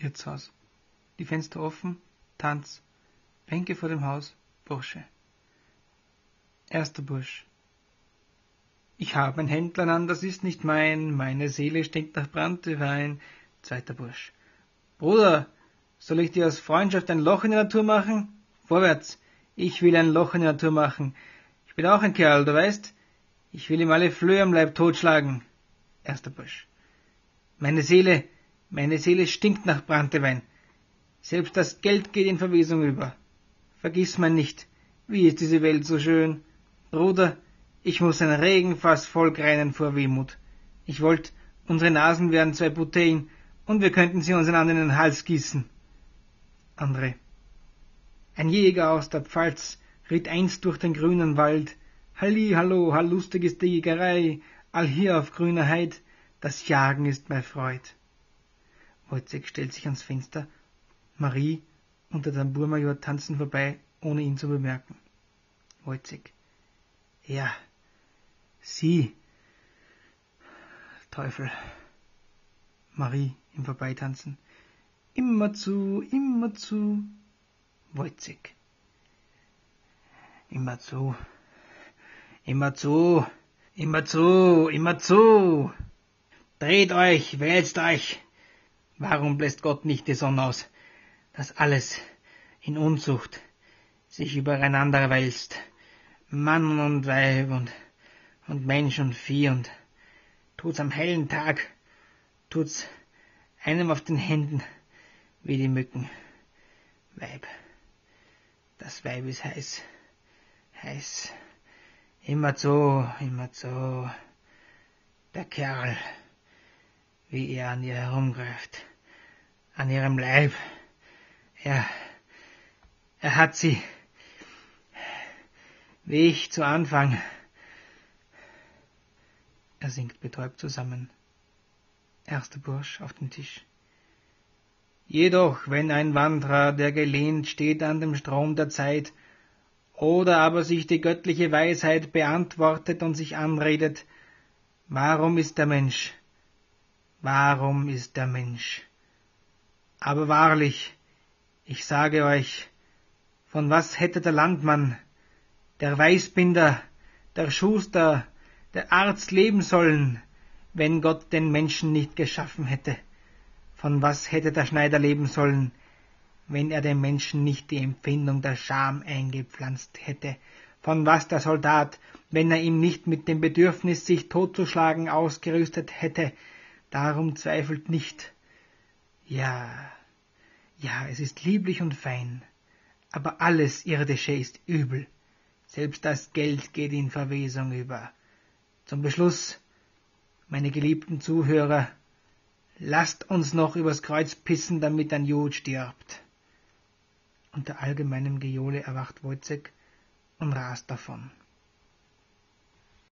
Wirtshaus. Die Fenster offen, Tanz, Bänke vor dem Haus, Bursche. Erster Bursch. Ich hab ein Händlein an, das ist nicht mein, meine Seele stinkt nach Branntwein. Zweiter Bursch. Bruder, soll ich dir aus Freundschaft ein Loch in die Natur machen? Vorwärts, ich will ein Loch in die Natur machen. Ich bin auch ein Kerl, du weißt, ich will ihm alle Flöhe am Leib totschlagen. Erster Bursch. Meine Seele stinkt nach Branntwein. Selbst das Geld geht in Verwesung über. Vergiss man nicht, wie ist diese Welt so schön. Bruder, ich muss ein Regenfass voll greinen vor Wehmut. Ich wollt, unsere Nasen wären 2 Bouteillen und wir könnten sie uns einander in den Hals gießen. Andere. Ein Jäger aus der Pfalz ritt einst durch den grünen Wald. Halli, hallo, hall lustig ist die Jägerei, all hier auf grüner Heid, das Jagen ist mein Freud. Wojciech stellt sich ans Fenster. Marie und der Tambourmajor tanzen vorbei, ohne ihn zu bemerken. Wojciech. Ja, Sie. Teufel. Marie im Vorbeitanzen. Immer zu, immer zu. Wojciech. Immer zu. Immer zu. Immer zu. Immer zu. Dreht euch, wälzt euch. Warum bläst Gott nicht die Sonne aus, dass alles in Unzucht sich übereinander wälzt? Mann und Weib und Mensch und Vieh, und tut's am hellen Tag, tut's einem auf den Händen wie die Mücken. Weib, das Weib ist heiß, heiß, immer zu, der Kerl, wie er an ihr herumgreift, an ihrem Leib, er hat sie, wie ich zu Anfang. Er sinkt betäubt zusammen. Erster Bursch auf den Tisch. Jedoch, wenn ein Wanderer, der gelehnt steht an dem Strom der Zeit, oder aber sich die göttliche Weisheit beantwortet und sich anredet, warum ist der Mensch? Warum ist der Mensch? Aber wahrlich, ich sage euch, von was hätte der Landmann, der Weißbinder, der Schuster, der Arzt leben sollen, wenn Gott den Menschen nicht geschaffen hätte? Von was hätte der Schneider leben sollen, wenn er dem Menschen nicht die Empfindung der Scham eingepflanzt hätte? Von was der Soldat, wenn er ihm nicht mit dem Bedürfnis, sich totzuschlagen, ausgerüstet hätte? Darum zweifelt nicht. Ja, es ist lieblich und fein, aber alles Irdische ist übel. Selbst das Geld geht in Verwesung über. Zum Beschluss, meine geliebten Zuhörer, lasst uns noch übers Kreuz pissen, damit ein Jud stirbt. Unter allgemeinem Gejohle erwacht Wojciech und rast davon.